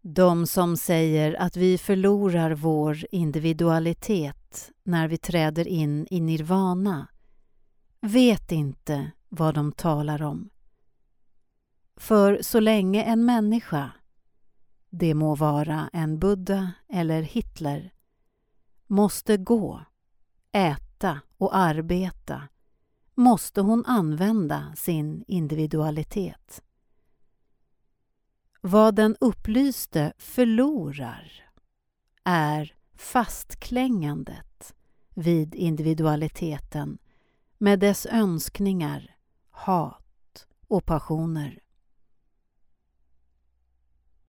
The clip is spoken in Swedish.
De som säger att vi förlorar vår individualitet när vi träder in i nirvana vet inte vad de talar om. För så länge en människa, det må vara en Buddha eller Hitler, måste gå, äta och arbeta, måste hon använda sin individualitet. Vad den upplyste förlorar är fastklängandet vid individualiteten med dess önskningar, hat och passioner.